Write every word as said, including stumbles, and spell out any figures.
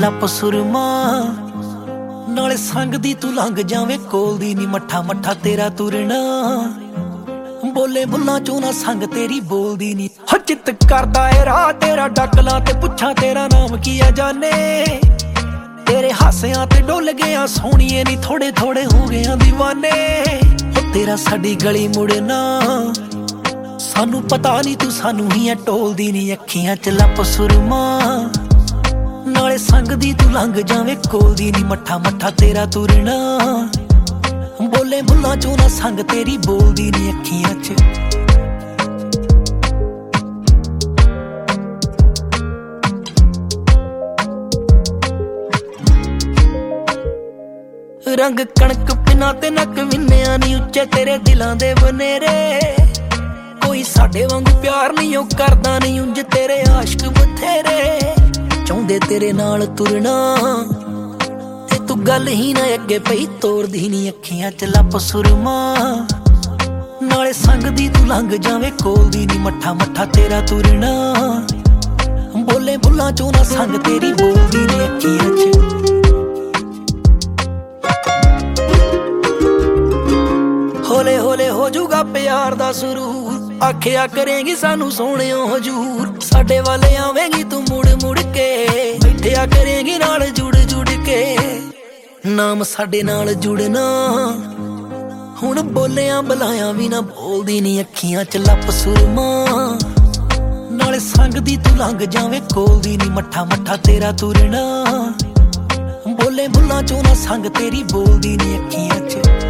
ਲੱਪ ਸੁਰਮਾ ਨਾਲੇ ਸੰਗ ਦੀ ਤੂੰ ਲੰਘ ਜਾਵੇਂ ਕੋਲ ਦੀ ਨੀ ਮੱਠਾ ਮੱਠਾ ਤੇਰਾ ਤੁਰਨਾ ਬੋਲੇ ਬੁੱਲਾਂ ਚੋਂ ਨਾ ਸੰਗ ਤੇਰੀ ਬੋਲਦੀ ਨੀ ਹੋ ਚਿੱਤ ਕਰਦਾ ਏ ਰਾਹ ਤੇਰਾ ਡੱਕਲਾਂ ਤੇ ਪੁੱਛਾਂ ਤੇਰਾ ਨਾਮ ਕੀ ਆ ਜਾਣੇ ਤੇਰੇ ਹਾਸਿਆਂ ਤੇ ਡੁੱਲ ਗਿਆ ਸੋਹਣੀਏ ਨੀ ਥੋੜੇ ਥੋੜੇ ਹੋ ਗਿਆ ਦੀਵਾਨੇ ਹੋ ਤੇਰਾ ਸਾਡੀ ਗਲੀ ਮੁੜਨਾ ਸਾਨੂੰ ਪਤਾ ਨੀ ਤੂੰ ਸਾਨੂੰ ਹੀ ਐ ਟੋਲਦੀ ਨੀ ਅੱਖੀਆਂ ਚ ਲੱਪ ਸੁਰਮਾ ਨਾਲੇ ਸੰਗ ਦੀ ਤੂੰ ਲੰਘ ਜਾਵੇਂ ਕੋਲ ਦੀ ਨੀ ਮੱਠਾ ਮੱਠਾ ਤੇਰਾ ਤੁਰਨਾ ਬੋਲੇ ਬੁੱਲਾਂ ਚੋਂ ਨਾ ਸੰਗ ਤੇਰੀ ਬੋਲਦੀ ਨੀ ਅੱਖੀਆਂ ਚ ਰੰਗ ਕਣਕ ਪਿਨਾ ਤੇ ਨੱਕ ਵਿੰਨਿਆ ਨੀ ਉੱਚੇ ਤੇਰੇ ਦਿਲਾਂ ਦੇ ਬਨੇਰੇ ਕੋਈ ਸਾਡੇ ਵਾਂਗੂ ਪਿਆਰ ਨਹੀਂ ਉਹ ਕਰਦਾ ਨਹੀਂ ਉਂਝ ਤੇਰੇ ਆਸ਼ਕ ਬਥੇਰੇ ਚਾਹੁੰਦੇ ਤੇਰੇ ਨਾਲ ਤੁਰਨਾ ਤੇ ਤੂੰ ਗੱਲ ਹੀ ਨਾ ਅੱਗੇ ਪਈ ਤੋਰਦੀ ਨੀ ਅੱਖੀਆਂ ਚ ਲੱਪ ਸੁਰਮਾ ਨਾਲੇ ਸੰਗ ਦੀ ਤੂੰ ਲੰਘ ਜਾਵੇਂ ਕੋਲ ਦੀ ਨੀ ਮੱਠਾ ਮੱਠਾ ਤੇਰਾ ਤੁਰਨਾ ਬੋਲੇ ਬੁੱਲਾਂ ਚੋਂ ਨਾ ਸੰਗ ਤੇਰੀ ਬੋਲਦੀ ਨੀ ਅੱਖੀਆਂ ਚ ਹੋਲੇ ਹੋਲੇ ਹੋ ਜੂਗਾ ਪਿਆਰ ਦਾ ਸਰੂਰ ਆਖਿਆ ਕਰੇਂਗੀ ਸਾਨੂੰ ਸੋਹਣਿਓ ਹਜੂਰ ਸਾਡੇ ਵੱਲ ਆਵੇਂਗੀ ਤੂੰ ਮੁੜ ਮੁੜ ਕੇ ਬੈਠਿਆ ਕਰੇਂਗੀ ਨਾਲ ਜੁੜ ਜੁੜ ਕੇ ਨਾਮ ਸਾਡੇ ਨਾਲ ਜੁੜਨਾ ਹੁਣ ਬੋਲਿਆਂ ਬੁਲਾਇਆ ਵੀ ਨਾ ਬੋਲਦੀ ਨੀ ਅੱਖੀਆਂ ਚ ਲੱਪ ਸੁਰਮਾ ਨਾਲੇ ਸੰਗ ਦੀ ਤੂੰ ਲੰਘ ਜਾਵੇਂ ਕੋਲ ਦੀ ਨੀ ਮੱਠਾ ਮੱਠਾ ਤੇਰਾ ਤੁਰਨਾ ਬੋਲੇ ਬੁੱਲਾਂ ਚੋਂ ਨਾ ਸੰਗ ਤੇਰੀ ਬੋਲਦੀ ਨੀ ਅੱਖੀਆਂ ਚ